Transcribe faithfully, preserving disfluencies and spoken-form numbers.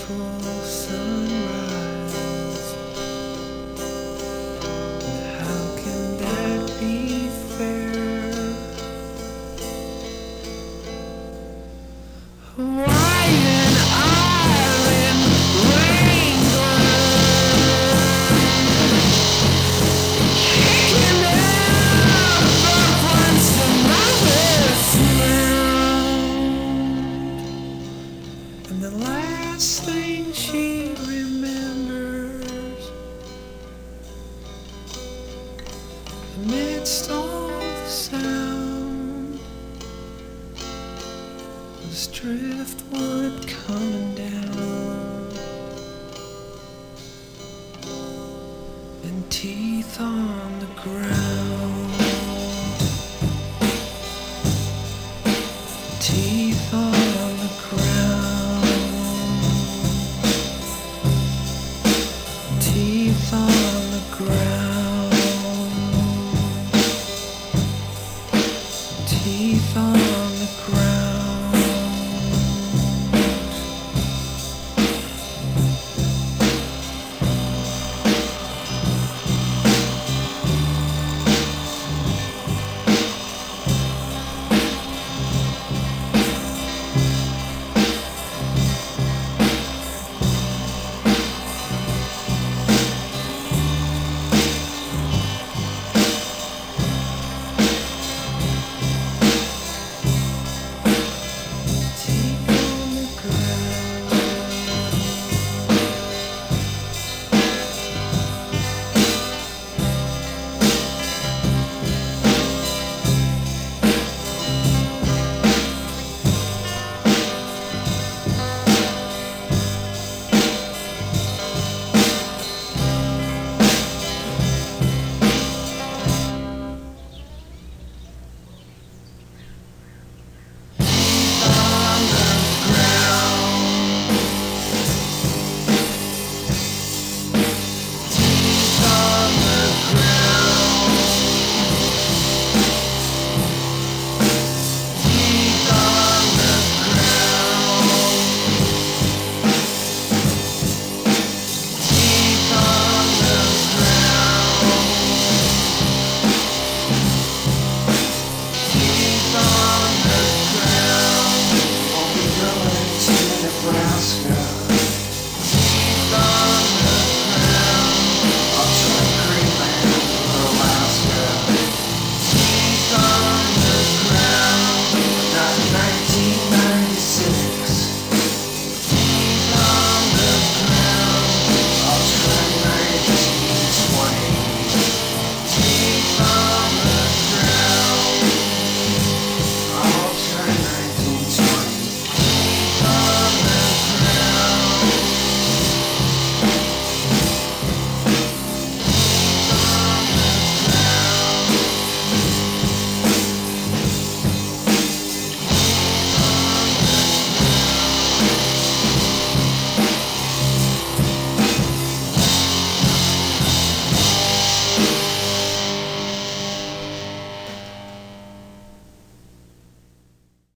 peaceful sunrise. How can that be fair? Hawaiian Island Wrangler, kicking out the once another sound. And the last thing she remembers, amidst all the sound, was driftwood coming down, and teeth on the ground, teeth on the ground, teeth on the ground, teeth on